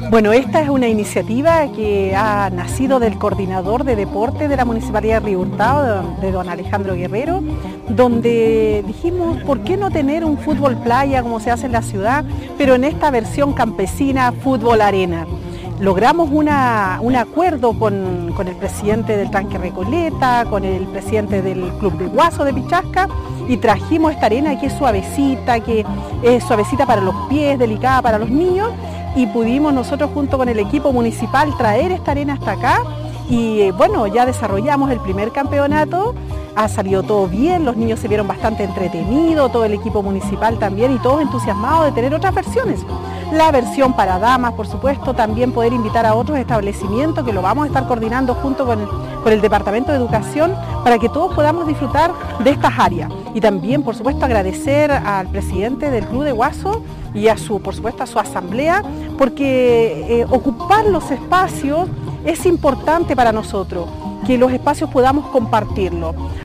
Bueno, esta es una iniciativa que ha nacido del coordinador de deporte de la Municipalidad de Río Hurtado, de don Alejandro Guerrero, donde dijimos, ¿por qué no tener un fútbol playa como se hace en la ciudad, pero en esta versión campesina, fútbol arena? Logramos un acuerdo con el presidente del Tanque Recoleta, con el presidente del Club de Guaso de Pichasca, y trajimos esta arena que es suavecita para los pies, delicada para los niños, y pudimos nosotros junto con el equipo municipal traer esta arena hasta acá y bueno, ya desarrollamos el primer campeonato, ha salido todo bien, los niños se vieron bastante entretenidos, todo el equipo municipal también y todos entusiasmados de tener otras versiones. La versión para damas, por supuesto, también poder invitar a otros establecimientos que lo vamos a estar coordinando junto con el Departamento de Educación para que todos podamos disfrutar de estas áreas. Y también, por supuesto, agradecer al presidente del Club de Guaso y por supuesto, a su asamblea, porque ocupar los espacios es importante para nosotros, que los espacios podamos compartirlo.